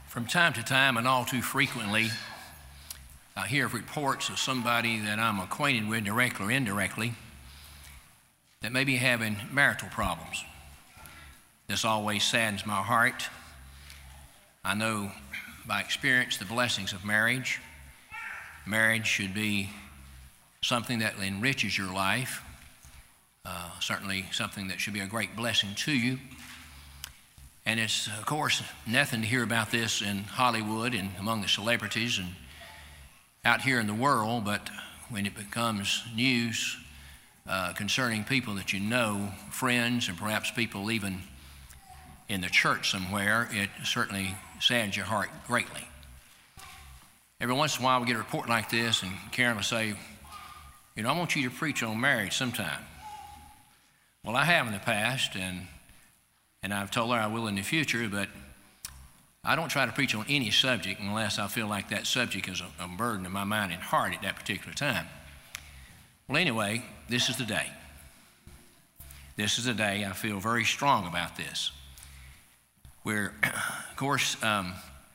From time to time, and all too frequently, I hear reports of somebody that I'm acquainted with, directly or indirectly, that may be having marital problems. This always saddens my heart. I know by experience the blessings of marriage. Marriage should be something that enriches your life, certainly something that should be a great blessing to you. And it's, of course, nothing to hear about this in Hollywood and among the celebrities and out here in the world, but when it becomes news concerning people that you know, friends, and perhaps people even in the church somewhere, it certainly saddens your heart greatly. Every once in a while we get a report like this, and Karen will say, I want you to preach on marriage sometime. Well, I have in the past, and I've told her I will in the future, but I don't try to preach on any subject unless I feel like that subject is a burden in my mind and heart at that particular time. Well, anyway, this is the day. This is the day I feel very strong about this. Where, of course, the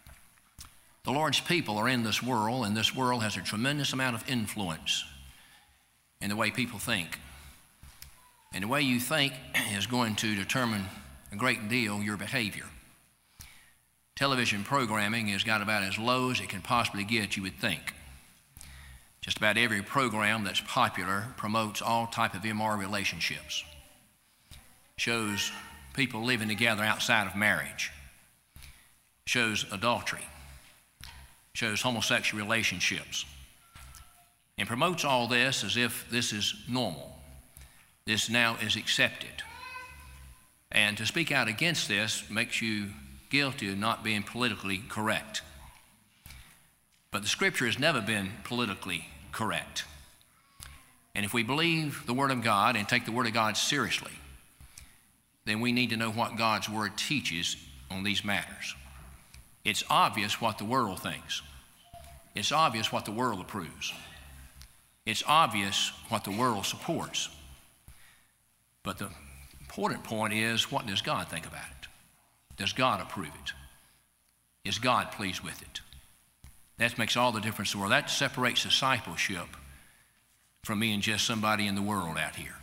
Lord's people are in this world, and this world has a tremendous amount of influence in the way people think. And the way you think is going to determine a great deal your behavior. Television programming has got about as low as it can possibly get, you would think. Just about every program that's popular promotes all type of immoral relationships. Shows people living together outside of marriage. Shows adultery. Shows homosexual relationships. And promotes all this as if this is normal. This now is accepted. And to speak out against this makes you guilty of not being politically correct. But the Scripture has never been politically correct. And if we believe the Word of God and take the Word of God seriously, then we need to know what God's Word teaches on these matters. It's obvious what the world thinks. It's obvious what the world approves. It's obvious what the world supports. But the important point is, what does God think about it? Does God approve it? Is God pleased with it? That makes all the difference in the world. That separates discipleship from being just somebody in the world out here.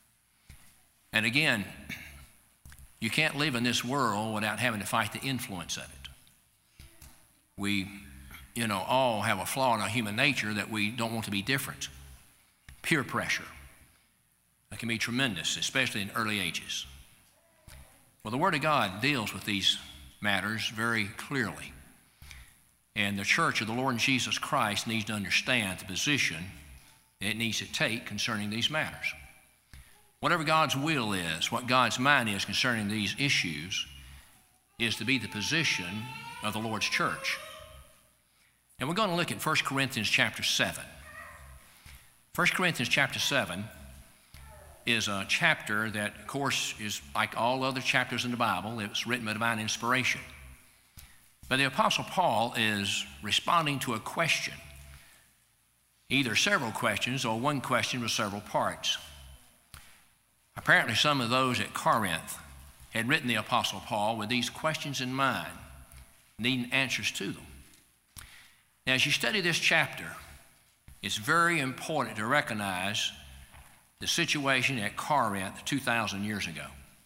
And again, you can't live in this world without having to fight the influence of it. We, all have a flaw in our human nature that we don't want to be different. Peer pressure. That can be tremendous, especially in early ages. Well, the Word of God deals with these matters very clearly. And the church of the Lord Jesus Christ needs to understand the position it needs to take concerning these matters. Whatever God's will is, what God's mind is concerning these issues, is to be the position of the Lord's church. And we're going to look at 1 Corinthians chapter 7. 1 Corinthians chapter 7 is a chapter that, of course, is like all other chapters in the Bible. It was written by divine inspiration. But the Apostle Paul is responding to a question, either several questions or one question with several parts. Apparently, some of those at Corinth had written the Apostle Paul with these questions in mind, needing answers to them. Now, as you study this chapter, it's very important to recognize the situation at Corinth 2,000 years ago.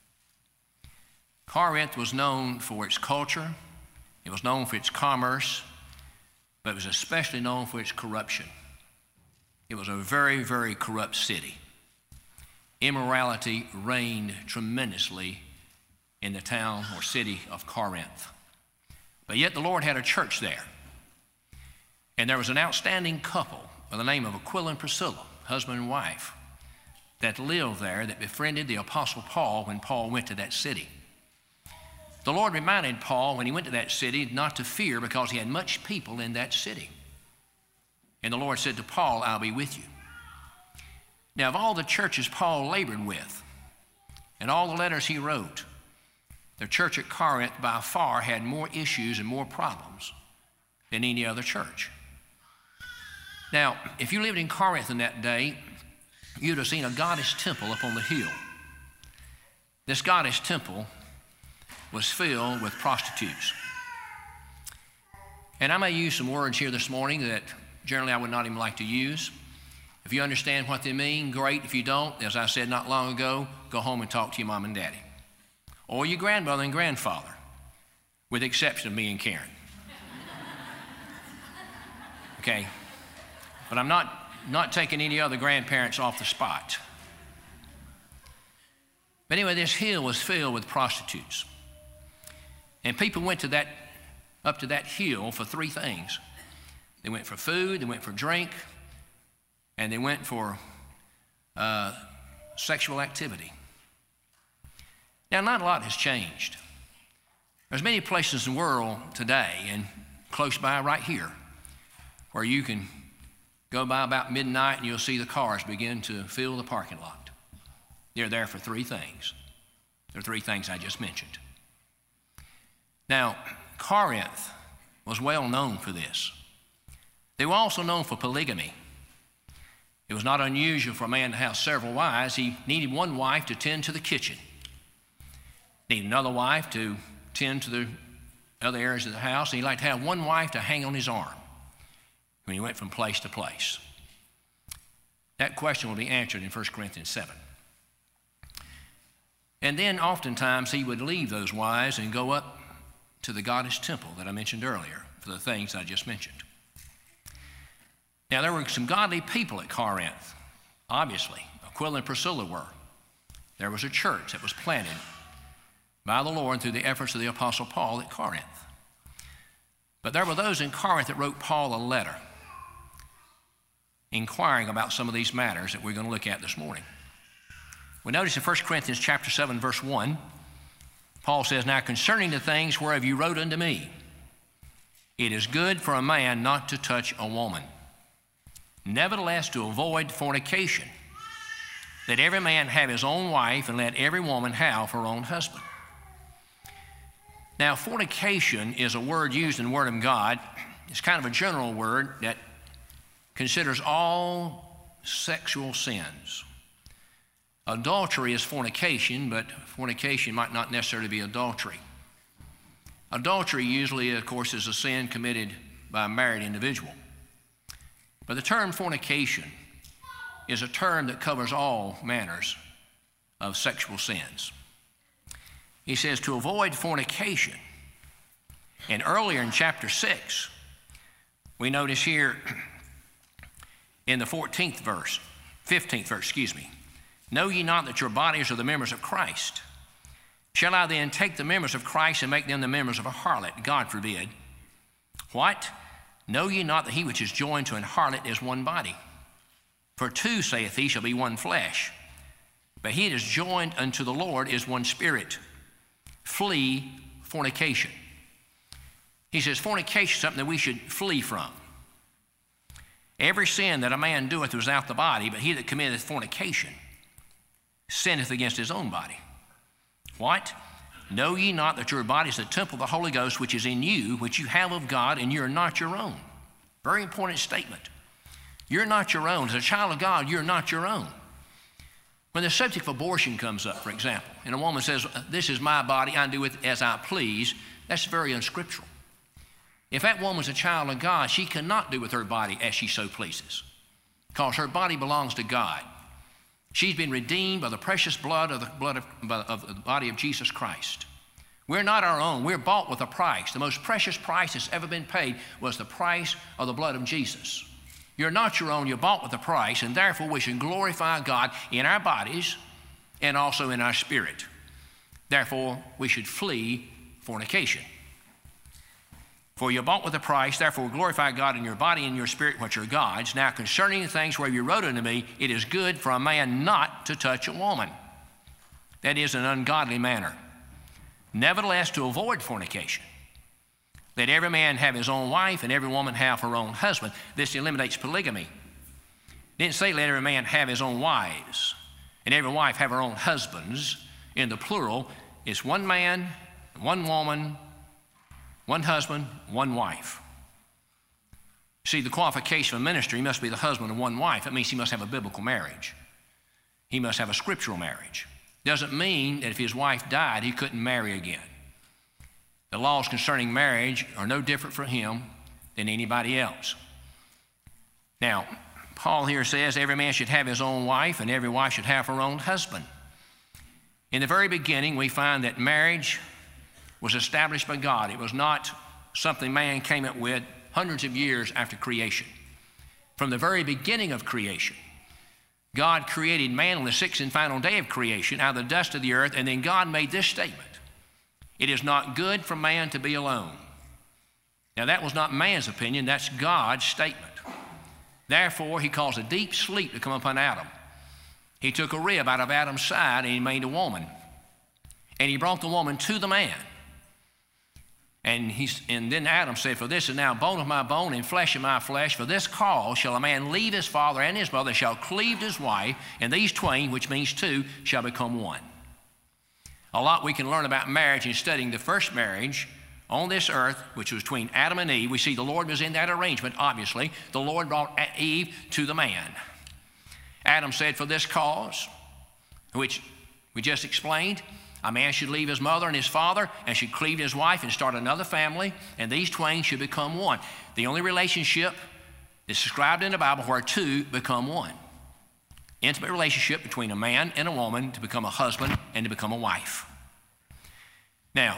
Corinth was known for its culture, it was known for its commerce, but it was especially known for its corruption. It was a very, very corrupt city. Immorality reigned tremendously in the town or city of Corinth. But yet the Lord had a church there. And there was an outstanding couple by the name of Aquila and Priscilla, husband and wife, that lived there, that befriended the Apostle Paul when Paul went to that city. The Lord reminded Paul when he went to that city not to fear because he had much people in that city. And the Lord said to Paul, I'll be with you. Now, of all the churches Paul labored with and all the letters he wrote, the church at Corinth by far had more issues and more problems than any other church. Now, if you lived in Corinth in that day, you'd have seen a goddess temple up on the hill. This goddess temple was filled with prostitutes. And I may use some words here this morning that generally I would not even like to use. If you understand what they mean, great. If you don't, as I said not long ago, go home and talk to your mom and daddy, or your grandmother and grandfather, with the exception of me and Karen. Okay? But I'm not taking any other grandparents off the spot. But anyway, this hill was filled with prostitutes. And people went up to that hill for three things. They went for food, they went for drink, and they went for sexual activity. Now, not a lot has changed. There's many places in the world today, and close by right here, where you can go by about midnight and you'll see the cars begin to fill the parking lot. They're there for three things. There are three things I just mentioned. Now, Corinth was well known for this. They were also known for polygamy. It was not unusual for a man to have several wives. He needed one wife to tend to the kitchen, needed another wife to tend to the other areas of the house, and he liked to have one wife to hang on his arm when he went from place to place. That question will be answered in 1 Corinthians 7. And then oftentimes he would leave those wives and go up to the goddess temple that I mentioned earlier for the things I just mentioned. Now, there were some godly people at Corinth, obviously. Aquila and Priscilla were. There was a church that was planted by the Lord through the efforts of the Apostle Paul at Corinth. But there were those in Corinth that wrote Paul a letter inquiring about some of these matters that we're going to look at this morning. We notice in 1 Corinthians chapter 7, verse 1, Paul says, "Now concerning the things whereof you wrote unto me, it is good for a man not to touch a woman. Nevertheless, to avoid fornication, that every man have his own wife, and let every woman have her own husband." Now, fornication is a word used in the Word of God. It's kind of a general word that considers all sexual sins. Adultery is fornication, but fornication might not necessarily be adultery. Adultery usually, of course, is a sin committed by a married individual. But the term fornication is a term that covers all manners of sexual sins. He says to avoid fornication. And earlier in chapter 6, we notice here in the 15th verse, "Know ye not that your bodies are the members of Christ? Shall I then take the members of Christ and make them the members of a harlot? God forbid. What? Know ye not that he which is joined to an harlot is one body? For two, saith he, shall be one flesh. But he that is joined unto the Lord is one spirit. Flee fornication." He says fornication is something that we should flee from. "Every sin that a man doeth without the body, but he that committeth fornication sinneth against his own body. What? Know ye not that your body is the temple of the Holy Ghost, which is in you, which you have of God, and you are not your own?" Very important statement. You're not your own. As a child of God, you're not your own. When the subject of abortion comes up, for example, and a woman says, "This is my body, I do with it as I please," that's very unscriptural. If that woman's a child of God, she cannot do with her body as she so pleases, because her body belongs to God. She's been redeemed by the precious blood of the body of Jesus Christ. We're not our own. We're bought with a price. The most precious price that's ever been paid was the price of the blood of Jesus. You're not your own. You're bought with a price, and therefore we should glorify God in our bodies and also in our spirit. Therefore, we should flee fornication. "For you're bought with a price, therefore glorify God in your body and your spirit, which are God's. Now concerning the things where you wrote unto me, it is good for a man not to touch a woman. That is an ungodly manner. Nevertheless, to avoid fornication, let every man have his own wife, and every woman have her own husband." This eliminates polygamy. It didn't say let every man have his own wives, and every wife have her own husbands. In the plural, it's one man, one woman, one husband, one wife. See, the qualification of ministry must be the husband of one wife. That means he must have a biblical marriage. He must have a scriptural marriage. Doesn't mean that if his wife died, he couldn't marry again. The laws concerning marriage are no different for him than anybody else. Now, Paul here says every man should have his own wife and every wife should have her own husband. In the very beginning, we find that marriage was established by God. It was not something man came up with hundreds of years after creation. From the very beginning of creation, God created man on the sixth and final day of creation out of the dust of the earth, and then God made this statement: it is not good for man to be alone. Now that was not man's opinion, that's God's statement. Therefore, he caused a deep sleep to come upon Adam. He took a rib out of Adam's side and he made a woman. And he brought the woman to the man. And then Adam said, for this is now bone of my bone and flesh of my flesh. For this cause shall a man leave his father and his mother, shall cleave to his wife, and these twain, which means two, shall become one. A lot we can learn about marriage in studying the first marriage on this earth, which was between Adam and Eve. We see the Lord was in that arrangement, obviously. The Lord brought Eve to the man. Adam said, for this cause, which we just explained, a man should leave his mother and his father and should cleave to his wife and start another family, and these twain should become one. The only relationship is described in the Bible where two become one. Intimate relationship between a man and a woman to become a husband and to become a wife. Now,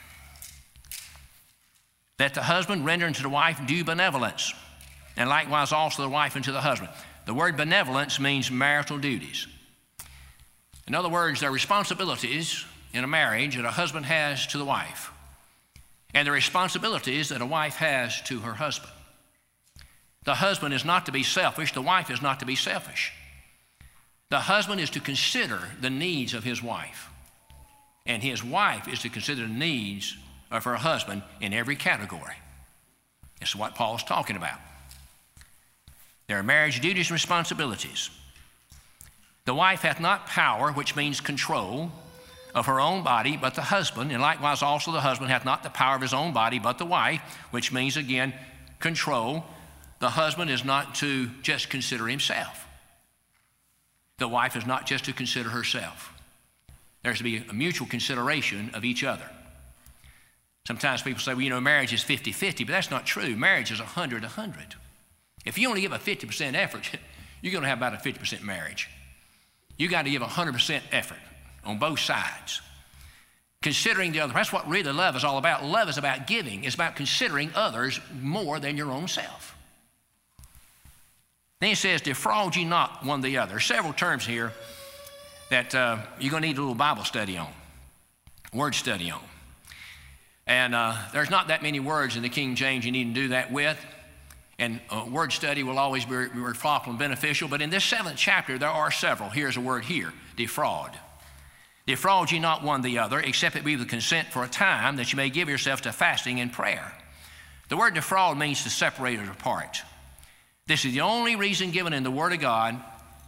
that the husband render unto the wife due benevolence, and likewise also the wife unto the husband. The word benevolence means marital duties. In other words, there are responsibilities in a marriage that a husband has to the wife, and the responsibilities that a wife has to her husband. The husband is not to be selfish. The wife is not to be selfish. The husband is to consider the needs of his wife, and his wife is to consider the needs of her husband in every category. This is what Paul's talking about. There are marriage duties and responsibilities. The wife hath not power, which means control, of her own body, but the husband, and likewise also the husband hath not the power of his own body, but the wife, which means, again, control. The husband is not to just consider himself. The wife is not just to consider herself. There's to be a mutual consideration of each other. Sometimes people say, well, marriage is 50-50, but that's not true. Marriage is 100-100. If you only give a 50% effort, you're going to have about a 50% marriage. You got to give 100% effort on both sides. Considering the other. That's what really love is all about. Love is about giving. It's about considering others more than your own self. Then he says, defraud ye not one the other. Several terms here that you're going to need a little Bible study on, word study on. And there's not that many words in the King James you need to do that with. And word study will always be fruitful and beneficial. But in this 7th chapter, there are several. Here's a word here, defraud. Defraud ye not one the other, except it be with consent for a time, that you may give yourself to fasting and prayer. The word defraud means to separate it apart. This is the only reason given in the Word of God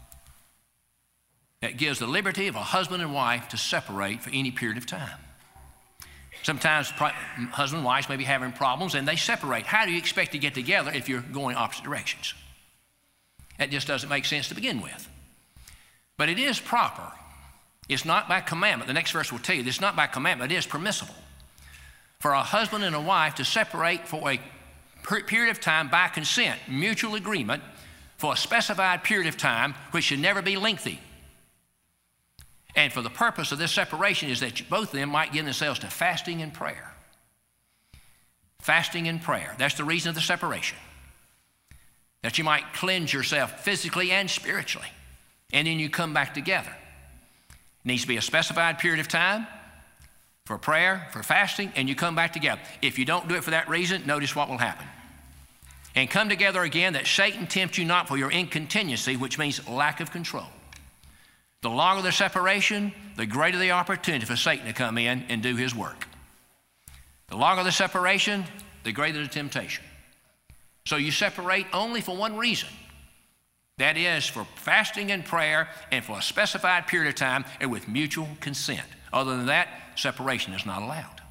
that gives the liberty of a husband and wife to separate for any period of time. Sometimes husband and wives may be having problems and they separate. How do you expect to get together if you're going opposite directions? That just doesn't make sense to begin with. But it is proper. It's not by commandment. The next verse will tell you this is not by commandment. It is permissible for a husband and a wife to separate for a period of time by consent, mutual agreement, for a specified period of time, which should never be lengthy. And for the purpose of this separation is that both of them might give themselves to fasting and prayer. Fasting and prayer. That's the reason of the separation. That you might cleanse yourself physically and spiritually. And then you come back together. It needs to be a specified period of time for prayer, for fasting, and you come back together. If you don't do it for that reason, notice what will happen. And come together again, that Satan tempt you not for your incontinency, which means lack of control. The longer the separation, the greater the opportunity for Satan to come in and do his work. The longer the separation, the greater the temptation. So you separate only for one reason. That is for fasting and prayer and for a specified period of time and with mutual consent. Other than that, separation is not allowed.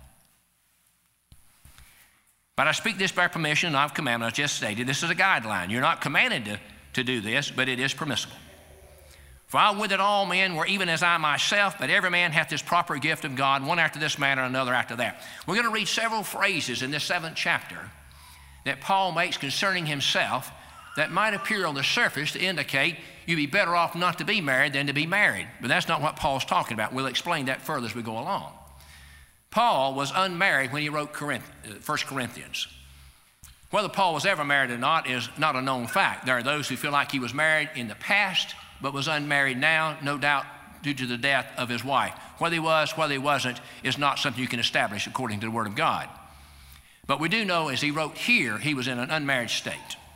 But I speak this by permission, not of commandment. I just stated this is a guideline. You're not commanded to do this, but it is permissible. For I would that all men were even as I myself, but every man hath this proper gift of God, one after this manner, another after that. We're going to read several phrases in this 7th chapter that Paul makes concerning himself that might appear on the surface to indicate you'd be better off not to be married than to be married. But that's not what Paul's talking about. We'll explain that further as we go along. Paul was unmarried when he wrote 1 Corinthians. Whether Paul was ever married or not is not a known fact. There are those who feel like he was married in the past but was unmarried now, no doubt due to the death of his wife. Whether he was, whether he wasn't, is not something you can establish according to the Word of God. But we do know, as he wrote here, he was in an unmarried state.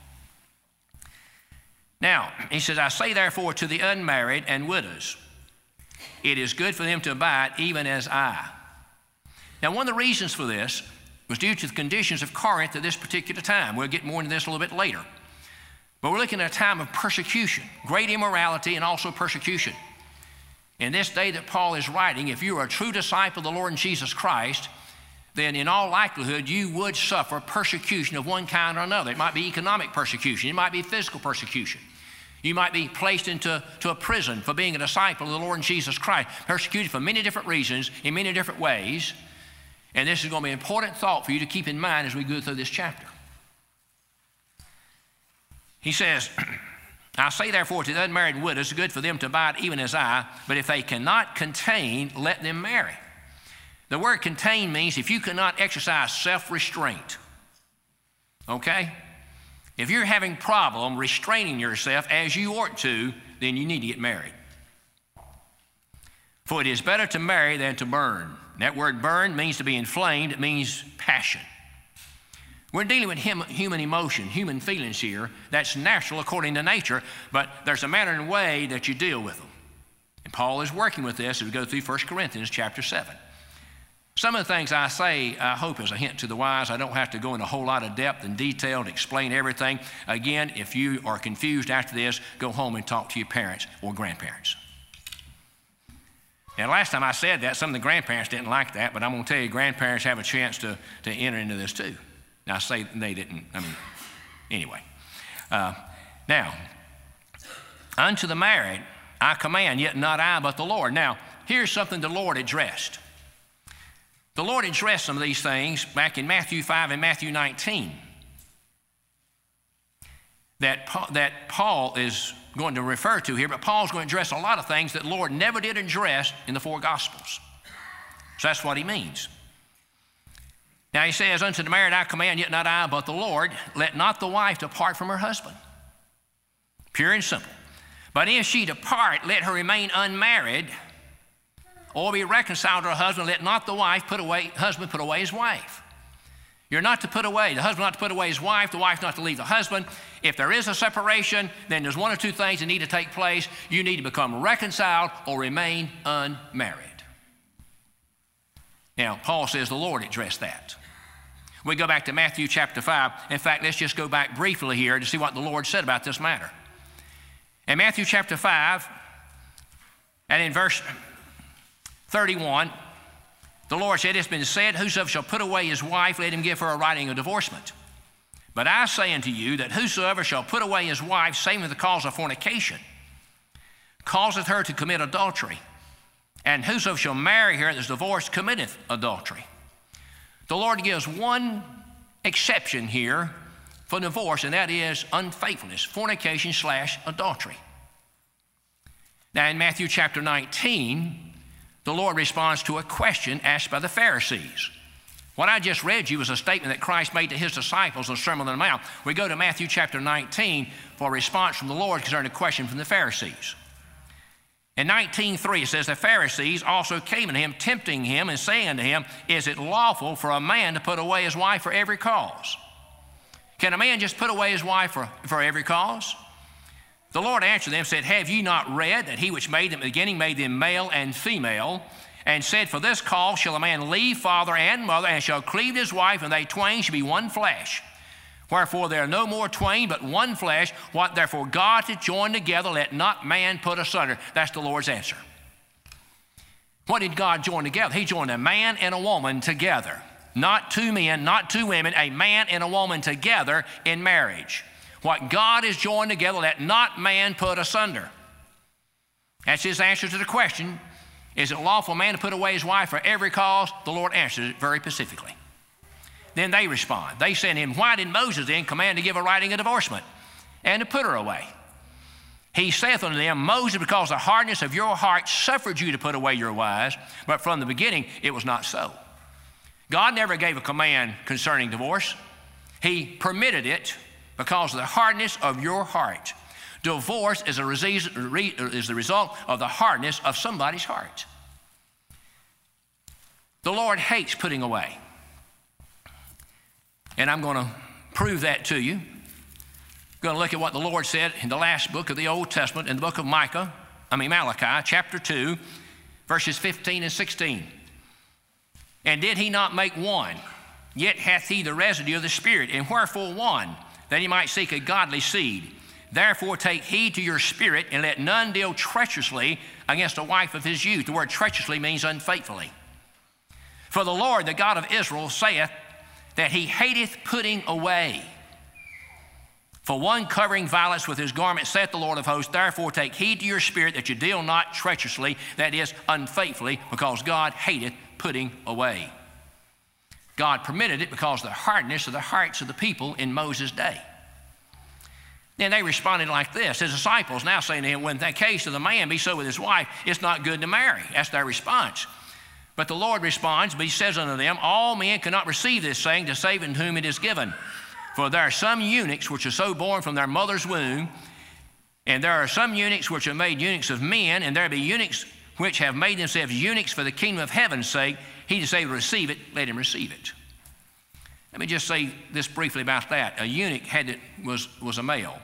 Now, he says, I say therefore to the unmarried and widows, it is good for them to abide even as I. Now, one of the reasons for this was due to the conditions of Corinth at this particular time. We'll get more into this a little bit later. But we're looking at a time of persecution, great immorality and also persecution. In this day that Paul is writing, if you are a true disciple of the Lord Jesus Christ, then in all likelihood you would suffer persecution of one kind or another. It might be economic persecution. It might be physical persecution. You might be placed into a prison for being a disciple of the Lord Jesus Christ, persecuted for many different reasons, in many different ways. And this is going to be an important thought for you to keep in mind as we go through this chapter. He says, I say therefore to the unmarried widows, it's good for them to abide even as I, but if they cannot contain, let them marry. The word contain means if you cannot exercise self-restraint, okay? If you're having problem restraining yourself as you ought to, then you need to get married. For it is better to marry than to burn. That word burn means to be inflamed. It means passion. We're dealing with human emotion, human feelings here. That's natural according to nature, but there's a manner and way that you deal with them. And Paul is working with this as we go through 1 Corinthians chapter 7. Some of the things I say, I hope, is a hint to the wise. I don't have to go into a whole lot of depth and detail and explain everything. Again, if you are confused after this, go home and talk to your parents or grandparents. And last time I said that, some of the grandparents didn't like that, but I'm going to tell you, grandparents have a chance to enter into this too. Now, I say they didn't, anyway. Now, unto the married I command, yet not I, but the Lord. Now, here's something the Lord addressed. The Lord addressed some of these things back in Matthew 5 and Matthew 19 that Paul is going to refer to here, but Paul's going to address a lot of things that the Lord never did address in the four Gospels. So that's what he means. Now he says, unto the married I command, yet not I, but the Lord, let not the wife depart from her husband. Pure and simple. But if she depart, let her remain unmarried, or be reconciled to her husband. Let not the husband put away his wife. You're not to put away, the husband not to put away his wife, the wife not to leave the husband. If there is a separation, then there's one or two things that need to take place. You need to become reconciled or remain unmarried. Now, Paul says the Lord addressed that. We go back to Matthew chapter 5. In fact, let's just go back briefly here to see what the Lord said about this matter. In Matthew chapter 5, and in verse 31, the Lord said, it's been said, whosoever shall put away his wife, let him give her a writing of divorcement. But I say unto you that whosoever shall put away his wife, saving the cause of fornication, causeth her to commit adultery. And whosoever shall marry her that is divorced committeth adultery. The Lord gives one exception here for divorce, and that is unfaithfulness, fornication / adultery. Now in Matthew chapter 19, the Lord responds to a question asked by the Pharisees. What I just read you was a statement that Christ made to his disciples on the Sermon on the Mount. We go to Matthew chapter 19 for a response from the Lord concerning a question from the Pharisees. In 19:3 it says, the Pharisees also came unto him, tempting him and saying unto him, is it lawful for a man to put away his wife for every cause? Can a man just put away his wife for every cause? The Lord answered them, said, have ye not read that he which made them at the beginning made them male and female, and said, for this cause shall a man leave father and mother, and shall cleave to his wife, and they twain shall be one flesh. Wherefore there are no more twain, but one flesh. What therefore God hath joined together, let not man put asunder. That's the Lord's answer. What did God join together? He joined a man and a woman together. Not two men, not two women, a man and a woman together in marriage. What God has joined together, let not man put asunder. That's his answer to the question, is it lawful for a man to put away his wife for every cause? The Lord answers it very specifically. then they respond. They say to him, why did Moses then command to give a writing of divorcement and to put her away? He saith unto them, Moses, because the hardness of your heart suffered you to put away your wives, but from the beginning it was not so. God never gave a command concerning divorce. He permitted it because of the hardness of your heart. Divorce is the result of the hardness of somebody's heart. The Lord hates putting away. And I'm going to prove that to you. We're going to look at what the Lord said in the last book of the Old Testament, in the book of Malachi, chapter 2, verses 15 and 16. And did he not make one? Yet hath he the residue of the Spirit. And wherefore one? That he might seek a godly seed. Therefore take heed to your spirit, and let none deal treacherously against a wife of his youth. The word treacherously means unfaithfully. For the Lord, the God of Israel, saith that he hateth putting away. For one covering violence with his garment, saith the Lord of hosts, therefore take heed to your spirit that you deal not treacherously, that is, unfaithfully, because God hateth putting away. God permitted it because of the hardness of the hearts of the people in Moses' day. Then they responded like this. His disciples now saying to him, when the case of the man be so with his wife, it's not good to marry. That's their response. But the Lord responds, but he says unto them, all men cannot receive this saying to save in whom it is given. For there are some eunuchs which are so born from their mother's womb, and there are some eunuchs which are made eunuchs of men, and there be eunuchs which have made themselves eunuchs for the kingdom of heaven's sake. He that is able to receive it, let him receive it. Let me just say this briefly about that. A eunuch was a male,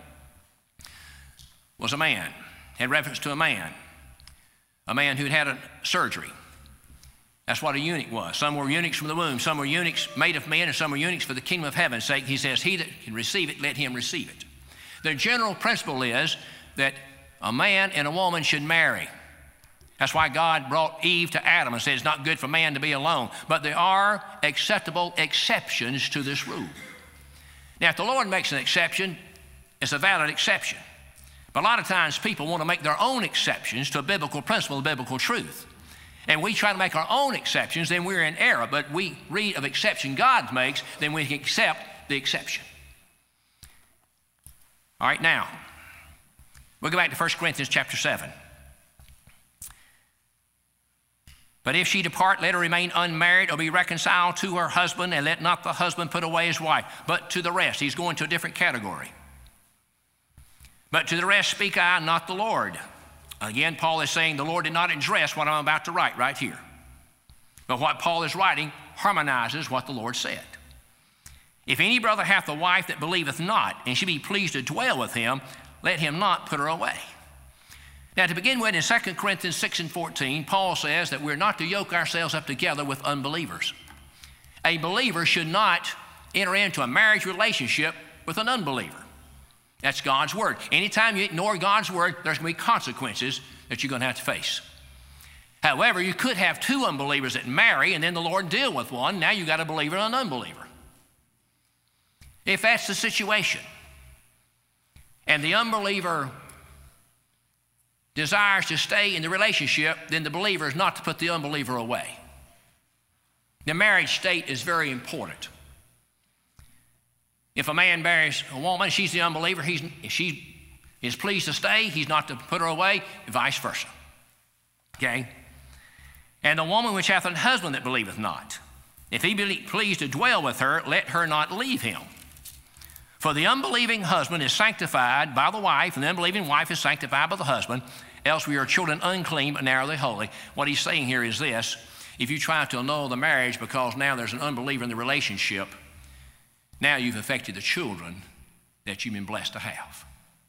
was a man, had reference to a man who'd had a surgery. That's what a eunuch was. Some were eunuchs from the womb. Some were eunuchs made of men, and some were eunuchs for the kingdom of heaven's sake. He says, he that can receive it, let him receive it. The general principle is that a man and a woman should marry. That's why God brought Eve to Adam and said it's not good for man to be alone. But there are acceptable exceptions to this rule. Now, if the Lord makes an exception, it's a valid exception. But a lot of times people want to make their own exceptions to a biblical principle, a biblical truth. And we try to make our own exceptions, then we're in error. But we read of exception God makes, then we can accept the exception. All right, now, we'll go back to 1 Corinthians chapter 7. But if she depart, let her remain unmarried or be reconciled to her husband, and let not the husband put away his wife. But to the rest, he's going to a different category. But to the rest speak I, not the Lord. Again, Paul is saying the Lord did not address what I'm about to write right here. But what Paul is writing harmonizes what the Lord said. If any brother hath a wife that believeth not, and she be pleased to dwell with him, let him not put her away. Now, to begin with, in 2 Corinthians 6 and 14, Paul says that we're not to yoke ourselves up together with unbelievers. A believer should not enter into a marriage relationship with an unbeliever. That's God's word. Anytime you ignore God's word, there's going to be consequences that you're going to have to face. However, you could have two unbelievers that marry, and then the Lord deal with one. Now you've got a believer and an unbeliever. If that's the situation, and the unbeliever desires to stay in the relationship, then the believer is not to put the unbeliever away. The marriage state is very important. If a man marries a woman, she's the unbeliever, if she is pleased to stay, he's not to put her away, and vice versa. Okay? And the woman which hath an husband that believeth not, if he be pleased to dwell with her, let her not leave him. For the unbelieving husband is sanctified by the wife, and the unbelieving wife is sanctified by the husband, else we are children unclean, but now are they holy. What he's saying here is this: if you try to annul the marriage because now there's an unbeliever in the relationship, now you've affected the children that you've been blessed to have.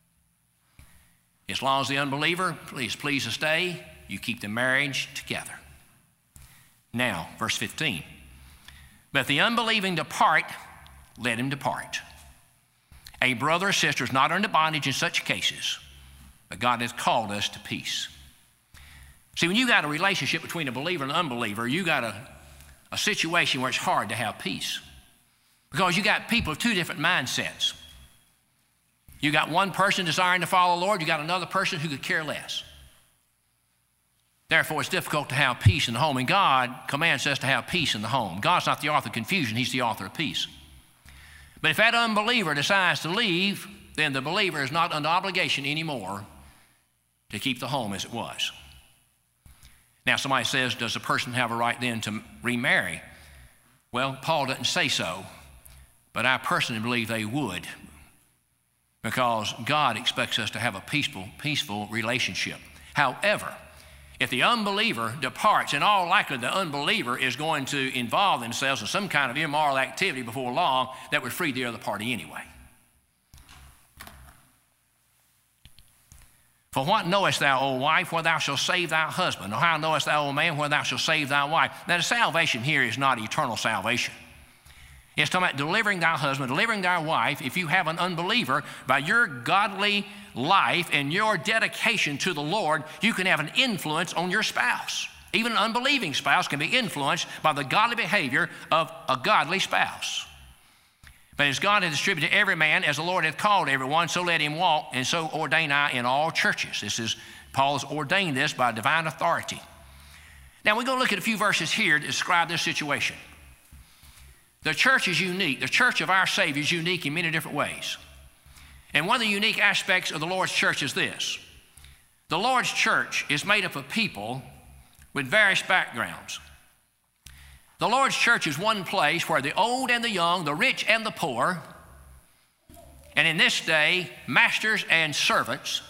As long as the unbeliever is pleased to stay, you keep the marriage together. Now, verse 15. But if the unbelieving depart, let him depart. A brother or sister is not under bondage in such cases, but God has called us to peace. See, when you got a relationship between a believer and an unbeliever, you got a situation where it's hard to have peace. Because you got people of two different mindsets. You got one person desiring to follow the Lord, you got another person who could care less. Therefore, it's difficult to have peace in the home, and God commands us to have peace in the home. God's not the author of confusion, He's the author of peace. But if that unbeliever decides to leave, then the believer is not under obligation anymore to keep the home as it was. Now, somebody says, does a person have a right then to remarry? Well, Paul doesn't say so, but I personally believe they would, because God expects us to have a peaceful relationship. However, if the unbeliever departs, in all likelihood the unbeliever is going to involve themselves in some kind of immoral activity before long that would free the other party anyway. For what knowest thou, O wife, where thou shalt save thy husband? Or how knowest thou, O man, where thou shalt save thy wife? Now, the salvation here is not eternal salvation. It's talking about delivering thy husband, delivering thy wife. If you have an unbeliever, by your godly life and your dedication to the Lord, you can have an influence on your spouse. Even an unbelieving spouse can be influenced by the godly behavior of a godly spouse. But as God hath distributed to every man, as the Lord hath called everyone, so let him walk, and so ordain I in all churches. Paul has ordained this by divine authority. Now we're going to look at a few verses here to describe this situation. The church is unique. The church of our Savior is unique in many different ways. And one of the unique aspects of the Lord's church is this. The Lord's church is made up of people with various backgrounds. The Lord's church is one place where the old and the young, the rich and the poor, and in this day, masters and servants,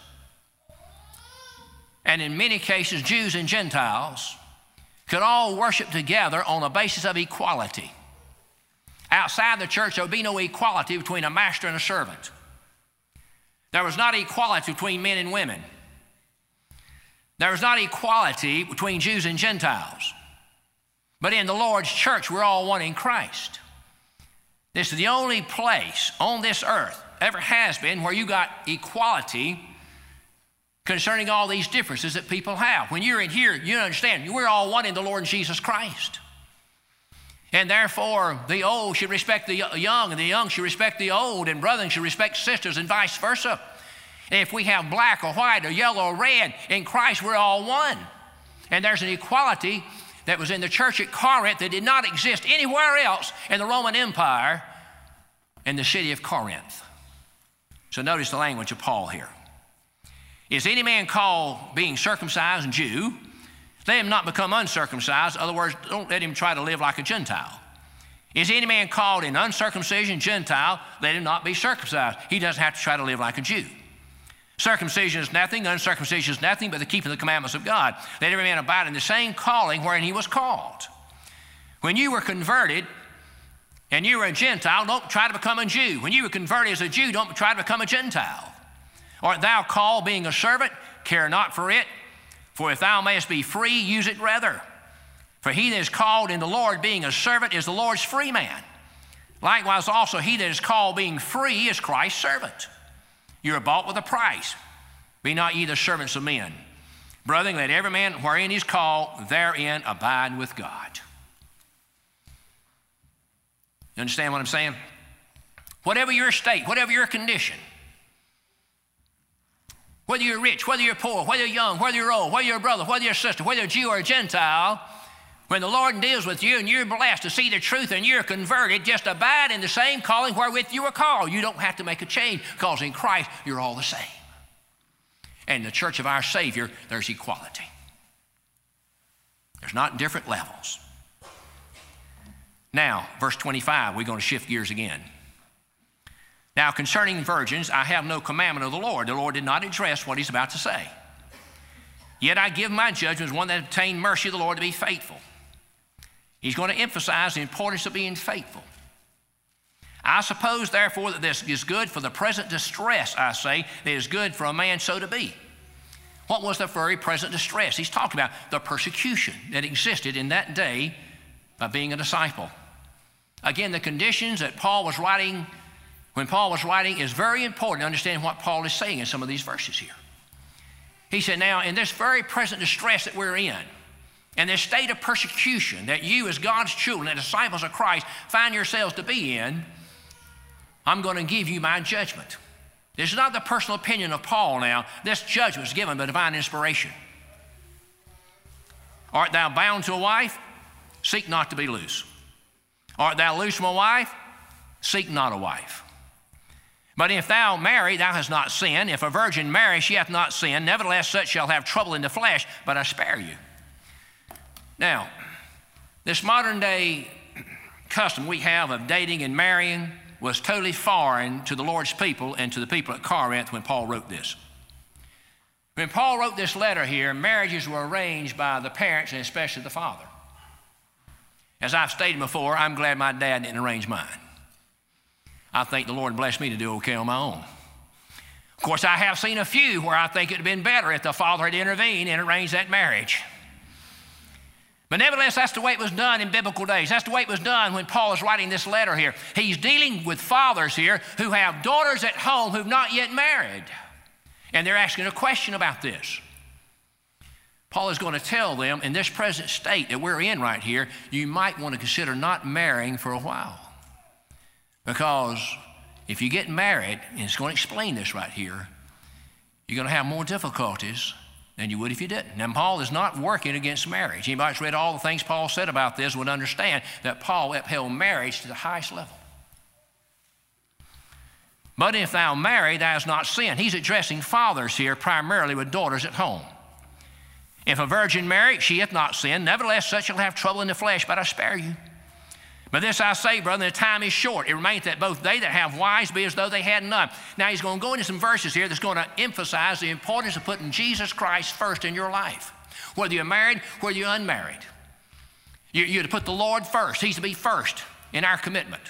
and in many cases, Jews and Gentiles, could all worship together on a basis of equality. Outside the church, there would be no equality between a master and a servant. There was not equality between men and women. There was not equality between Jews and Gentiles. But in the Lord's church, we're all one in Christ. This is the only place on this earth, ever has been, where you got equality concerning all these differences that people have. When you're in here, you understand, we're all one in the Lord Jesus Christ. And therefore, the old should respect the young, and the young should respect the old, and brothers should respect sisters, and vice versa. And if we have black or white or yellow or red, in Christ we're all one. And there's an equality that was in the church at Corinth that did not exist anywhere else in the Roman Empire in the city of Corinth. So notice the language of Paul here. Is any man called being circumcised and Jew? Let him not become uncircumcised. In other words, don't let him try to live like a Gentile. Is any man called in uncircumcision Gentile? Let him not be circumcised. He doesn't have to try to live like a Jew. Circumcision is nothing, uncircumcision is nothing but the keeping of the commandments of God. Let every man abide in the same calling wherein he was called. When you were converted and you were a Gentile, don't try to become a Jew. When you were converted as a Jew, don't try to become a Gentile. Art thou called being a servant? Care not for it. For if thou mayest be free, use it rather. For he that is called in the Lord being a servant is the Lord's free man. Likewise also he that is called being free is Christ's servant. You are bought with a price. Be not ye the servants of men. Brethren, let every man wherein he is called, therein abide with God. You understand what I'm saying? Whatever your state, whatever your condition, whether you're rich, whether you're poor, whether you're young, whether you're old, whether you're a brother, whether you're a sister, whether you're a Jew or a Gentile, when the Lord deals with you and you're blessed to see the truth and you're converted, just abide in the same calling wherewith you were called. You don't have to make a change, because in Christ you're all the same. And in the church of our Savior, there's equality. There's not different levels. Now, verse 25, we're going to shift gears again. Now, concerning virgins, I have no commandment of the Lord. The Lord did not address what he's about to say. Yet I give my judgment as one that obtained mercy of the Lord to be faithful. He's going to emphasize the importance of being faithful. I suppose, therefore, that this is good for the present distress, I say, that is good for a man so to be. What was the very present distress? He's talking about the persecution that existed in that day by being a disciple. Again, the conditions that Paul was writing, when Paul was writing, is very important to understand what Paul is saying in some of these verses here. He said, now, in this very present distress that we're in, and this state of persecution that you as God's children and disciples of Christ find yourselves to be in, I'm going to give you my judgment. This is not the personal opinion of Paul now. This judgment is given by divine inspiration. Art thou bound to a wife? Seek not to be loose. Art thou loose from a wife? Seek not a wife. But if thou marry, thou hast not sinned. If a virgin marry, she hath not sinned. Nevertheless, such shall have trouble in the flesh, but I spare you. Now, this modern day custom we have of dating and marrying was totally foreign to the Lord's people and to the people at Corinth when Paul wrote this. When Paul wrote this letter here, marriages were arranged by the parents and especially the father. As I've stated before, I'm glad my dad didn't arrange mine. I think the Lord blessed me to do okay on my own. Of course, I have seen a few where I think it would have been better if the father had intervened and arranged that marriage. But nevertheless, that's the way it was done in biblical days. That's the way it was done when Paul is writing this letter here. He's dealing with fathers here who have daughters at home who've not yet married. And they're asking a question about this. Paul is going to tell them, in this present state that we're in right here, you might want to consider not marrying for a while. Because if you get married, and it's going to explain this right here, you're going to have more difficulties than you would if you didn't. Now, Paul is not working against marriage. Anybody who's read all the things Paul said about this would understand that Paul upheld marriage to the highest level. But if thou marry, thou hast not sinned. He's addressing fathers here primarily with daughters at home. If a virgin marry, she hath not sinned. Nevertheless, such shall have trouble in the flesh, but I spare you. But this I say, brother, the time is short. It remaineth that both they that have wives be as though they had none. Now he's going to go into some verses here that's going to emphasize the importance of putting Jesus Christ first in your life. Whether you're married, whether you're unmarried. You're to put the Lord first. He's to be first in our commitment.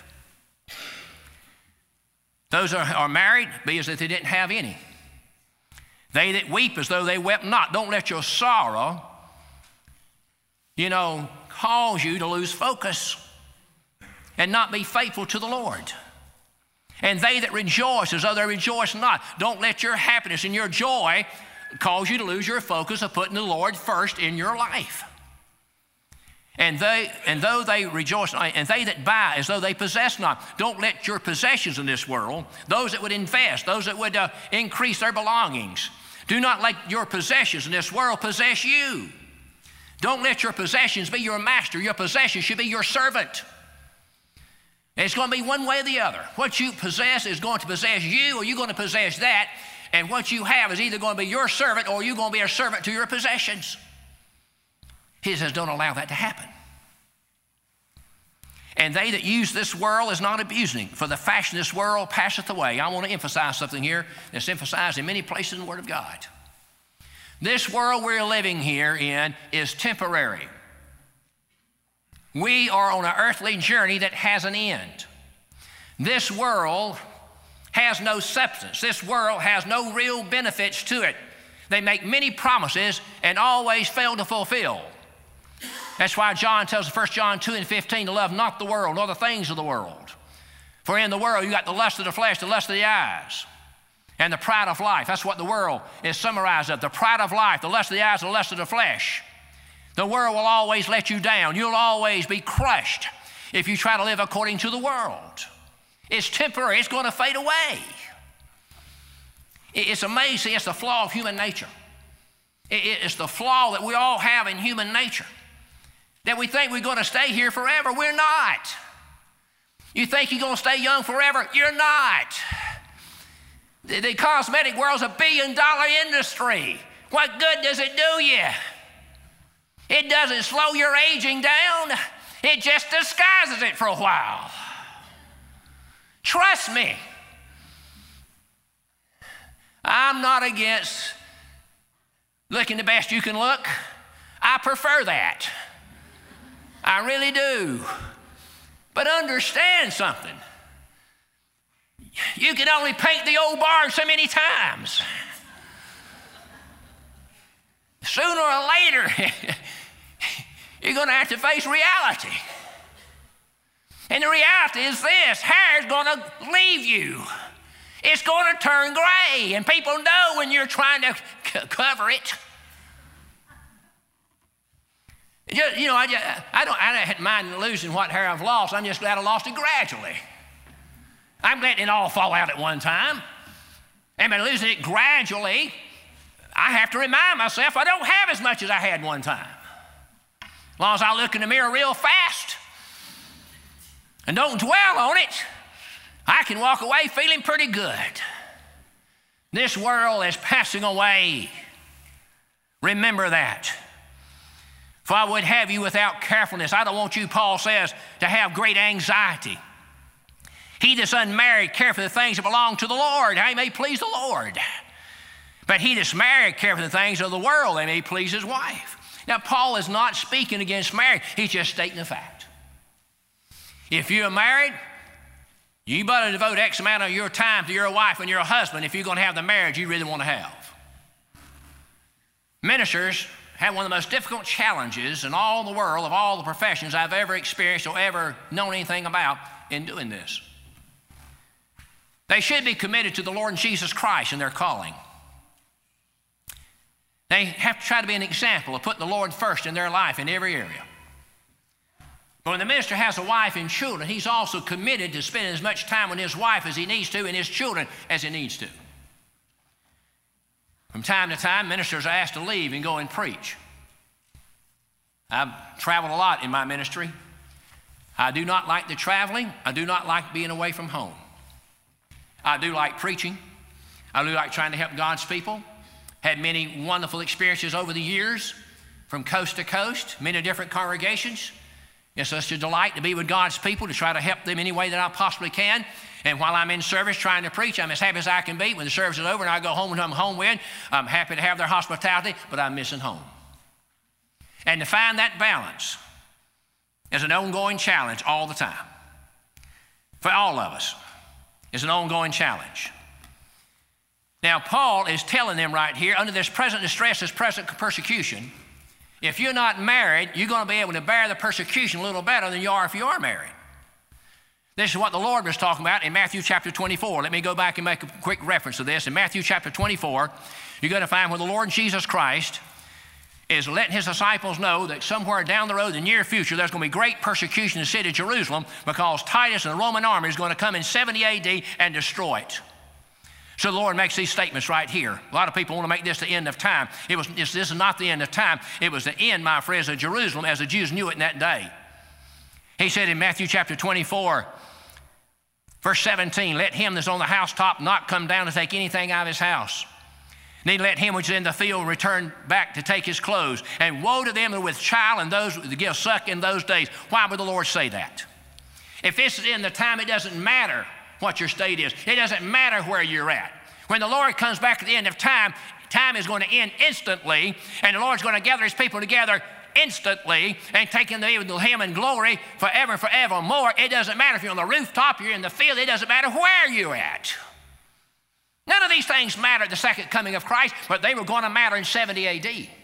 Those that are married, be as if they didn't have any. They that weep as though they wept not. Don't let your sorrow, cause you to lose focus and not be faithful to the Lord. And they that rejoice as though they rejoice not. Don't let your happiness and your joy cause you to lose your focus of putting the Lord first in your life. And though they rejoice not, and they that buy as though they possess not. Don't let your possessions in this world, those that would invest, those that would increase their belongings, do not let your possessions in this world possess you. Don't let your possessions be your master. Your possessions should be your servant. It's going to be one way or the other. What you possess is going to possess you, or you're going to possess that. And what you have is either going to be your servant, or you're going to be a servant to your possessions. He says, don't allow that to happen. And they that use this world is not abusing, for the fashion of this world passeth away. I want to emphasize something here that's emphasized in many places in the Word of God. This world we're living here in is temporary. We are on an earthly journey that has an end. This world has no substance. This world has no real benefits to it. They make many promises and always fail to fulfill. That's why John tells us, 1 John 2:15, to love not the world, nor the things of the world. For in the world you got the lust of the flesh, the lust of the eyes, and the pride of life. That's what the world is summarized of. The pride of life, the lust of the eyes, the lust of the flesh. The world will always let you down. You'll always be crushed if you try to live according to the world. It's temporary. It's going to fade away. It's amazing. It's the flaw of human nature. It's the flaw that we all have in human nature, that we think we're going to stay here forever. We're not. You think you're going to stay young forever? You're not. The cosmetic world's $1 billion industry. What good does it do you? It doesn't slow your aging down. It just disguises it for a while. Trust me. I'm not against looking the best you can look. I prefer that. I really do. But understand something. You can only paint the old barn so many times. Sooner or later, you're going to have to face reality. And the reality is this: hair is going to leave you. It's going to turn gray, and people know when you're trying to cover it. I don't mind losing what hair I've lost. I'm just glad I lost it gradually. I'm letting it all fall out at one time. And by losing it gradually, I have to remind myself I don't have as much as I had one time. As long as I look in the mirror real fast and don't dwell on it, I can walk away feeling pretty good. This world is passing away. Remember that. For I would have you without carefulness. I don't want you, Paul says, to have great anxiety. He that's unmarried care for the things that belong to the Lord, how he may please the Lord. But he that's married care for the things of the world, that he may please his wife. Now, Paul is not speaking against marriage. He's just stating a fact. If you're married, you better devote X amount of your time to your wife and your husband if you're going to have the marriage you really want to have. Ministers have one of the most difficult challenges in all the world of all the professions I've ever experienced or ever known anything about in doing this. They should be committed to the Lord Jesus Christ in their calling. They have to try to be an example of putting the Lord first in their life in every area. But when the minister has a wife and children, he's also committed to spending as much time with his wife as he needs to and his children as he needs to. From time to time, ministers are asked to leave and go and preach. I've traveled a lot in my ministry. I do not like the traveling. I do not like being away from home. I do like preaching. I do like trying to help God's people. Had many wonderful experiences over the years from coast to coast, many different congregations. It's such a delight to be with God's people, to try to help them any way that I possibly can. And while I'm in service trying to preach, I'm as happy as I can be. When the service is over and I go home and I'm home with, I'm happy to have their hospitality, but I'm missing home. And to find that balance is an ongoing challenge all the time. For all of us, it's an ongoing challenge. Now, Paul is telling them right here, under this present distress, this present persecution, if you're not married, you're going to be able to bear the persecution a little better than you are if you are married. This is what the Lord was talking about in Matthew chapter 24. Let me go back and make a quick reference to this. In Matthew chapter 24, you're going to find where the Lord Jesus Christ is letting his disciples know that somewhere down the road in the near future, there's going to be great persecution in the city of Jerusalem because Titus and the Roman army is going to come in 70 AD and destroy it. So the Lord makes these statements right here. A lot of people want to make this the end of time. This is not the end of time. It was the end, my friends, of Jerusalem as the Jews knew it in that day. He said in Matthew chapter 24, verse 17, let him that's on the housetop not come down to take anything out of his house. Neither let him which is in the field return back to take his clothes. And woe to them that are with child and those that give suck in those days. Why would the Lord say that? If this is in the time, it doesn't matter what your state is. It doesn't matter where you're at. When the Lord comes back at the end of time, time is going to end instantly, and the Lord's going to gather his people together instantly and take them to him in glory forever and forevermore. It doesn't matter if you're on the rooftop, you're in the field, it doesn't matter where you're at. None of these things matter at the second coming of Christ, but they were going to matter in 70 AD.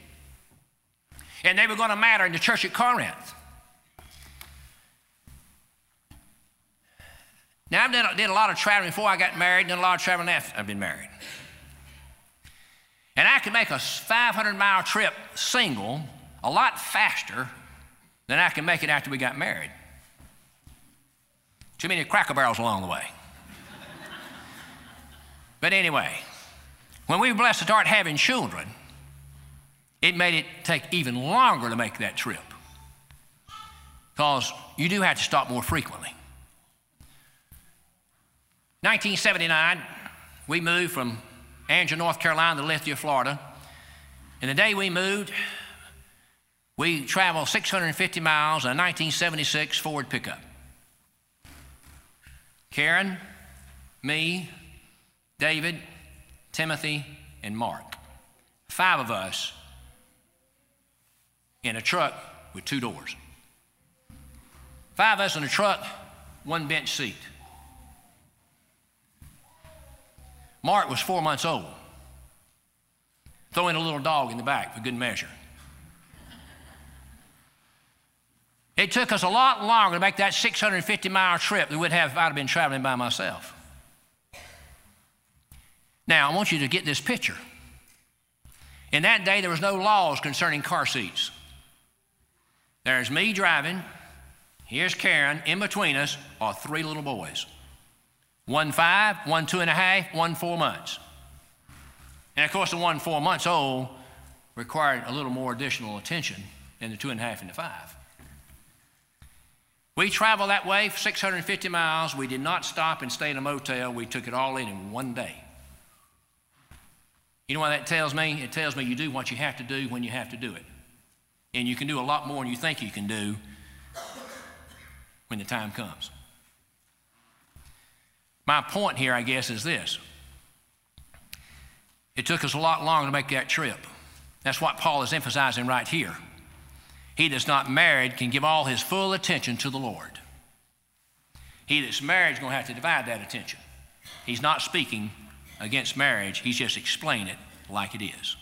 And they were going to matter in the church at Corinth. Now, I did a lot of traveling before I got married, and done a lot of traveling after I've been married. And I could make a 500-mile trip single a lot faster than I can make it after we got married. Too many Cracker Barrels along the way. But anyway, when we were blessed to start having children, it made it take even longer to make that trip because you do have to stop more frequently. 1979, we moved from Angela, North Carolina to Lithia, Florida. And the day we moved, we traveled 650 miles in a 1976 Ford pickup. Karen, me, David, Timothy, and Mark. 5 of us in a truck with 2 doors. 5 of us in a truck, 1 bench seat. Mark was 4 months old. Throw in a little dog in the back for good measure. It took us a lot longer to make that 650-mile trip than we'd have if I'd have been traveling by myself. Now, I want you to get this picture. In that day, there was no laws concerning car seats. There's me driving. Here's Karen. In between us are 3 little boys. 1 5, 1 2.5, 1 4 months. And of course, the 1 4 months old required a little more additional attention and the 2.5 and the 5. We traveled that way for 650 miles. We did not stop and stay in a motel. We took it all in one day. You know what that tells me? It tells me you do what you have to do when you have to do it. And you can do a lot more than you think you can do when the time comes. My point here, I guess, is this. It took us a lot longer to make that trip. That's what Paul is emphasizing right here. He that's not married can give all his full attention to the Lord. He that's married is going to have to divide that attention. He's not speaking against marriage. He's just explaining it like it is.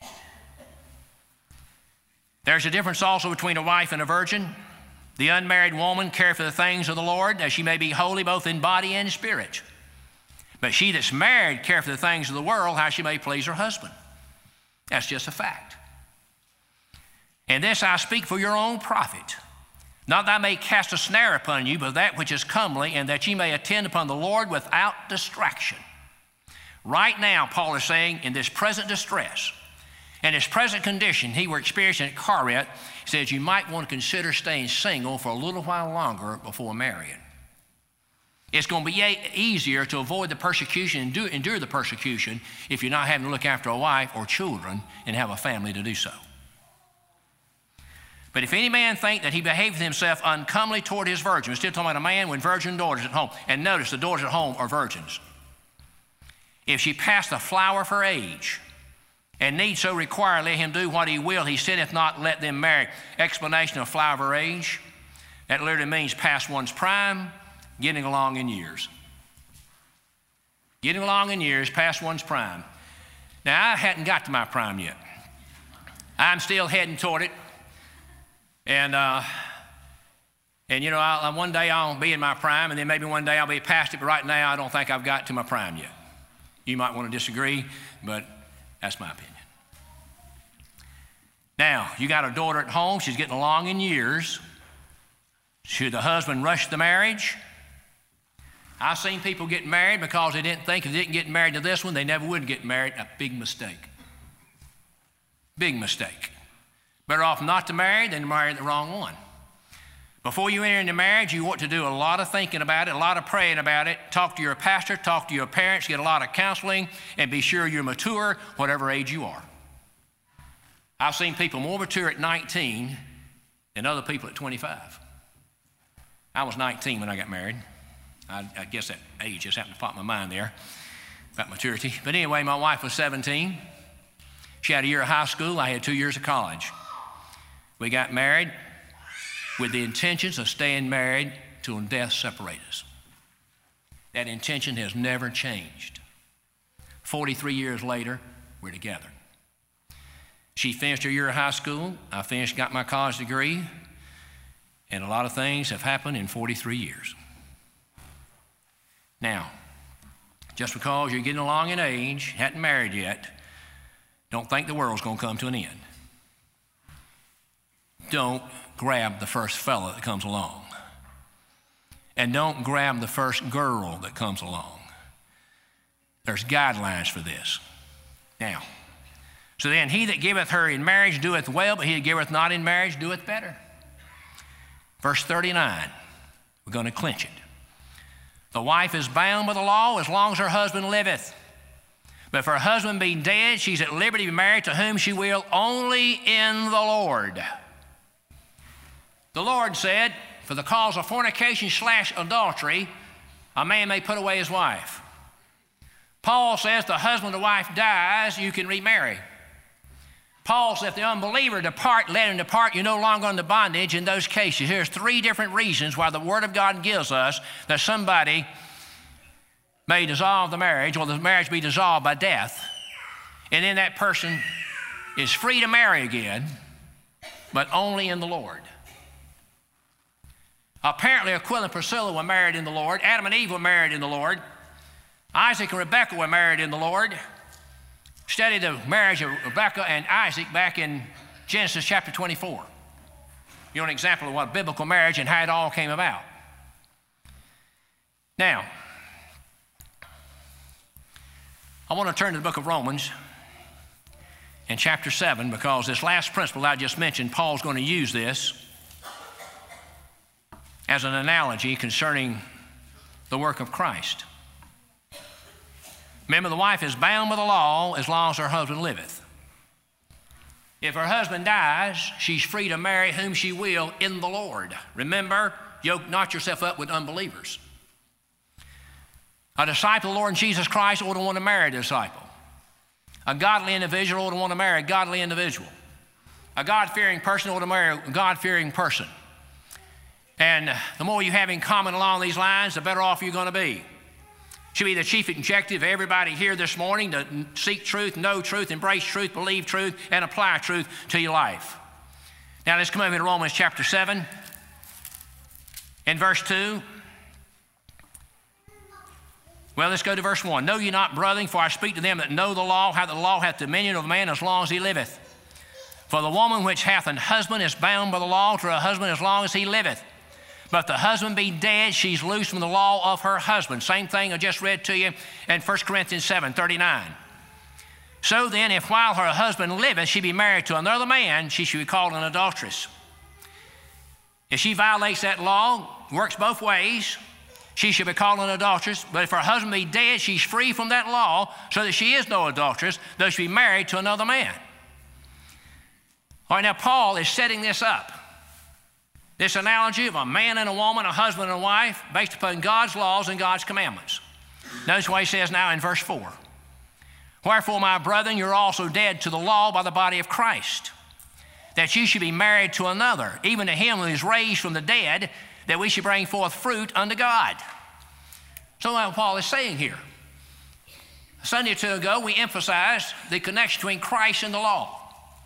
There's a difference also between a wife and a virgin. The unmarried woman care for the things of the Lord, that she may be holy both in body and spirit. But she that's married care for the things of the world, how she may please her husband. That's just a fact. And this I speak for your own profit, not that I may cast a snare upon you, but that which is comely, and that ye may attend upon the Lord without distraction. Right now, Paul is saying, in this present distress, in his present condition he were experiencing at Corinth, he says you might want to consider staying single for a little while longer before marrying. It's going to be easier to avoid the persecution and endure the persecution if you're not having to look after a wife or children and have a family to do so. But if any man think that he behaveth himself uncomely toward his virgin, we're still talking about a man with virgin daughters at home. And notice the daughters at home are virgins. If she pass the flower of her age, and need so require, let him do what he will. He sinneth not, let them marry. Explanation of flower of her age. That literally means past one's prime, getting along in years. Getting along in years, past one's prime. Now, I hadn't got to my prime yet. I'm still heading toward it. And you know, one day I'll be in my prime, and then maybe one day I'll be past it, but right now I don't think I've got to my prime yet. You might want to disagree, but that's my opinion. Now, you got a daughter at home. She's getting along in years. Should the husband rush the marriage? I've seen people get married because they didn't think if they didn't get married to this one, they never would get married. A big mistake. Big mistake. Better off not to marry than to marry the wrong one. Before you enter into marriage, you want to do a lot of thinking about it, a lot of praying about it. Talk to your pastor, talk to your parents, get a lot of counseling, and be sure you're mature, whatever age you are. I've seen people more mature at 19 than other people at 25. I was 19 when I got married. I guess that age just happened to pop in my mind there about maturity. But anyway, my wife was 17. She had a year of high school. I had 2 years of college. We got married with the intentions of staying married till death separate us. That intention has never changed. 43 years later, we're together. She finished her year of high school. I got my college degree. And a lot of things have happened in 43 years. Now, just because you're getting along in age, hadn't married yet, don't think the world's going to come to an end. Don't grab the first fella that comes along. And don't grab the first girl that comes along. There's guidelines for this. Now, so then he that giveth her in marriage doeth well, but he that giveth not in marriage doeth better. Verse 39, we're going to clinch it. The wife is bound by the law as long as her husband liveth. But if her husband be dead, she's at liberty to be married to whom she will, only in the Lord. The Lord said, for the cause of fornication / adultery, a man may put away his wife. Paul says the husband or wife dies, you can remarry. Paul said if the unbeliever depart, let him depart, you're no longer under bondage in those cases. Here's 3 different reasons why the Word of God gives us that somebody may dissolve the marriage or the marriage be dissolved by death. And then that person is free to marry again, but only in the Lord. Apparently Aquila and Priscilla were married in the Lord. Adam and Eve were married in the Lord. Isaac and Rebekah were married in the Lord. Study the marriage of Rebekah and Isaac back in Genesis chapter 24. You're an example of what biblical marriage and how it all came about. Now, I want to turn to the book of Romans. in chapter 7, because this last principle I just mentioned, Paul's going to use this as an analogy concerning the work of Christ. Remember, the wife is bound by the law as long as her husband liveth. If her husband dies, she's free to marry whom she will in the Lord. Remember, yoke not yourself up with unbelievers. A disciple of the Lord Jesus Christ ought to want to marry a disciple. A godly individual ought to want to marry a godly individual. A God-fearing person ought to marry a God-fearing person. And the more you have in common along these lines, the better off you're going to be. Should be the chief objective of everybody here this morning, to seek truth, know truth, embrace truth, believe truth, and apply truth to your life. Now let's come over to Romans chapter 7 and verse 2. Well, let's go to verse 1. Know ye not, brethren, for I speak to them that know the law, how the law hath dominion of man as long as he liveth. For the woman which hath an husband is bound by the law to her husband as long as he liveth. But the husband be dead, she's loosed from the law of her husband. Same thing I just read to you in 1 Corinthians 7:39. So then, if while her husband liveth, she be married to another man, she should be called an adulteress. If she violates that law, works both ways, she should be called an adulteress. But if her husband be dead, she's free from that law, so that she is no adulteress, though she be married to another man. All right, now Paul is setting this up. This analogy of a man and a woman, a husband and a wife, based upon God's laws and God's commandments. Notice what he says now in verse 4. Wherefore, my brethren, you're also dead to the law by the body of Christ, that you should be married to another, even to him who is raised from the dead, that we should bring forth fruit unto God. So what Paul is saying here. A Sunday or two ago, we emphasized the connection between Christ and the law.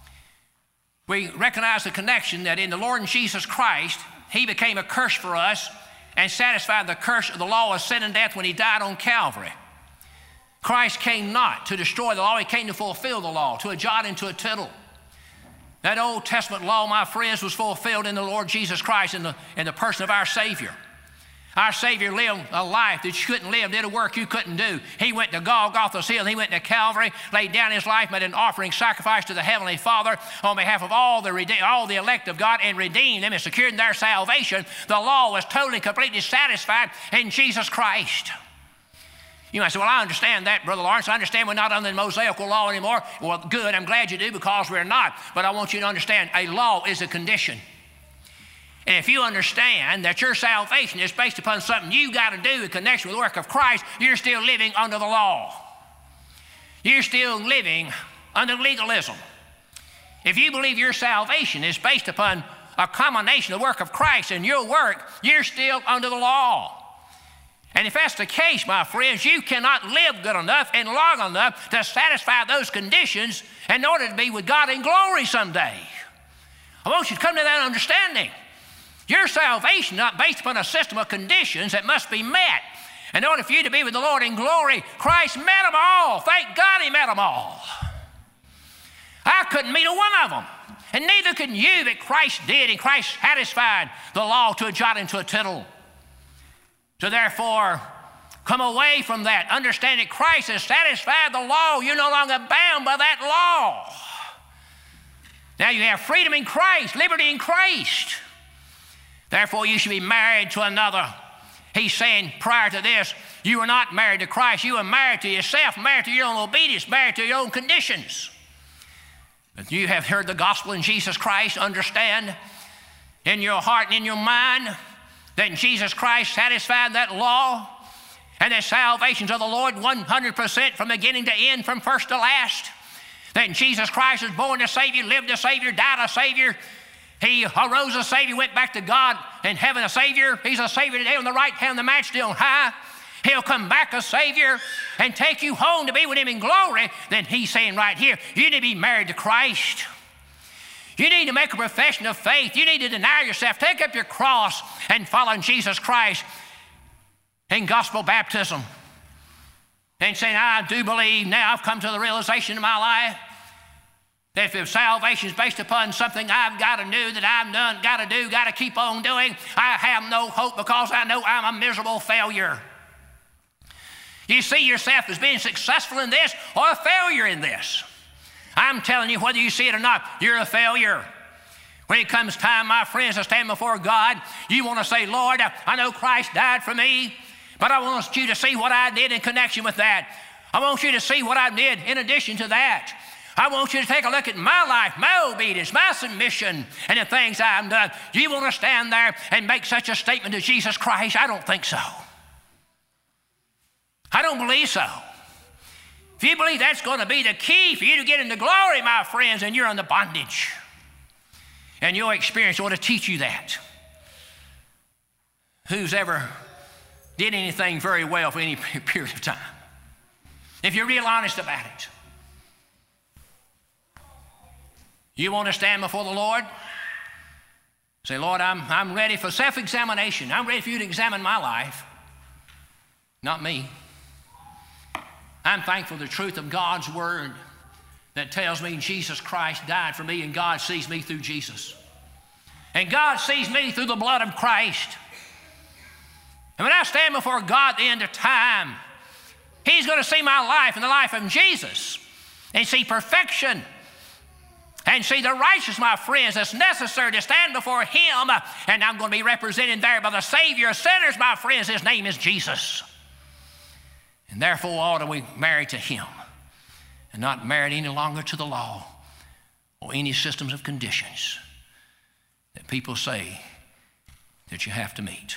We recognize the connection that in the Lord Jesus Christ, he became a curse for us and satisfied the curse of the law of sin and death when he died on Calvary. Christ came not to destroy the law, he came to fulfill the law, to a jot and to a tittle. That Old Testament law, my friends, was fulfilled in the Lord Jesus Christ in the person of our Savior. Our Savior lived a life that you couldn't live, did a work you couldn't do. He went to Golgotha's hill, he went to Calvary, laid down his life, made an offering sacrifice to the Heavenly Father on behalf of all the elect of God, and redeemed them and secured their salvation. The law was totally, completely satisfied in Jesus Christ. You might say, well, I understand that, Brother Lawrence. I understand we're not under the Mosaical law anymore. Well, good, I'm glad you do, because we're not. But I want you to understand, a law is a condition. And if you understand that your salvation is based upon something you got to do in connection with the work of Christ, you're still living under the law. You're still living under legalism. If you believe your salvation is based upon a combination of the work of Christ and your work, you're still under the law. And if that's the case, my friends, you cannot live good enough and long enough to satisfy those conditions in order to be with God in glory someday. I want you to come to that understanding. Your salvation is not based upon a system of conditions that must be met. In order for you to be with the Lord in glory, Christ met them all. Thank God he met them all. I couldn't meet a one of them. And neither can you, but Christ did, and Christ satisfied the law to a jot and to a tittle. So therefore, come away from that. Understand that Christ has satisfied the law. You're no longer bound by that law. Now you have freedom in Christ, liberty in Christ. Therefore, you should be married to another. He's saying prior to this, you were not married to Christ. You were married to yourself, married to your own obedience, married to your own conditions. But you have heard the gospel in Jesus Christ. Understand in your heart and in your mind that Jesus Christ satisfied that law, and that salvation's of the Lord 100% from beginning to end, from first to last. That Jesus Christ was born a Savior, lived a Savior, died a Savior. He arose a Savior, went back to God in heaven a Savior. He's a Savior today on the right hand of the majesty on high. He'll come back a Savior and take you home to be with him in glory. Then he's saying right here, you need to be married to Christ. You need to make a profession of faith. You need to deny yourself, take up your cross, and follow Jesus Christ in gospel baptism. And saying, I do believe now, I've come to the realization in my life that if salvation is based upon something I've got to do, that I've done, got to do, got to keep on doing, I have no hope, because I know I'm a miserable failure. You see yourself as being successful in this or a failure in this. I'm telling you, whether you see it or not, you're a failure. When it comes time, my friends, to stand before God, you want to say, Lord, I know Christ died for me, but I want you to see what I did in connection with that. I want you to see what I did in addition to that. I want you to take a look at my life, my obedience, my submission, and the things I've done. You want to stand there and make such a statement to Jesus Christ? I don't think so. I don't believe so. If you believe that's going to be the key for you to get into glory, my friends, then you're under bondage. And your experience ought to teach you that. Who's ever did anything very well for any period of time? If you're real honest about it. You want to stand before the Lord? Say, Lord, I'm ready for self-examination. I'm ready for you to examine my life, not me. I'm thankful for the truth of God's word that tells me Jesus Christ died for me and God sees me through Jesus. And God sees me through the blood of Christ. And when I stand before God at the end of time, He's going to see my life and the life of Jesus and see perfection and see the righteous, my friends, that's necessary to stand before Him. And I'm going to be represented there by the Savior of sinners, my friends. His name is Jesus. And therefore ought to be married to Him and not married any longer to the law or any systems of conditions that people say that you have to meet.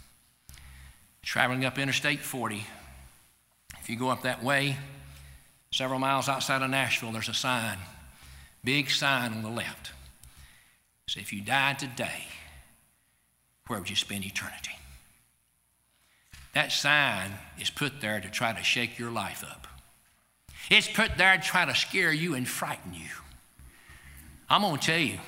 Traveling up Interstate 40, if you go up that way, several miles outside of Nashville, there's a sign, big sign on the left. It says, if you died today, where would you spend eternity? That sign is put there to try to shake your life up. It's put there to try to scare you and frighten you. I'm going to tell you,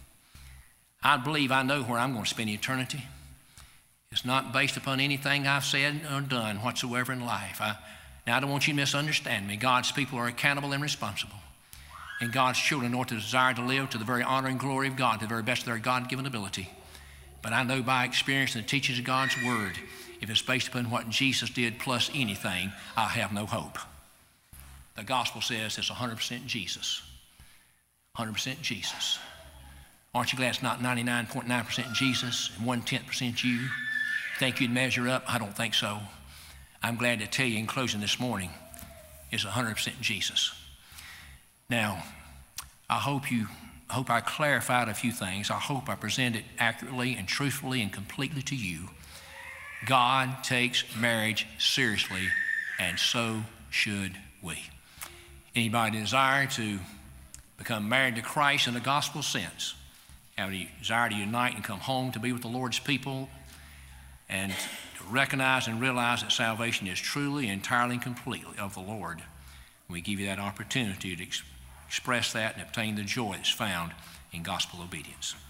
I believe I know where I'm going to spend eternity. It's not based upon anything I've said or done whatsoever in life. Now, I don't want you to misunderstand me. God's people are accountable and responsible. And God's children ought to desire to live to the very honor and glory of God, to the very best of their God-given ability. But I know by experience and the teachings of God's word, if it's based upon what Jesus did plus anything, I have no hope. The gospel says it's 100% Jesus. 100% Jesus. Aren't you glad it's not 99.9% Jesus and 1/10% you? Think you'd measure up? I don't think so. I'm glad to tell you in closing this morning, it's 100% Jesus. Now, I hope I clarified a few things. I hope I presented accurately and truthfully and completely to you. God takes marriage seriously, and so should we. Anybody desire to become married to Christ in the gospel sense, have a desire to unite and come home to be with the Lord's people, and to recognize and realize that salvation is truly, entirely, and completely of the Lord, we give you that opportunity to express that and obtain the joy that's found in gospel obedience.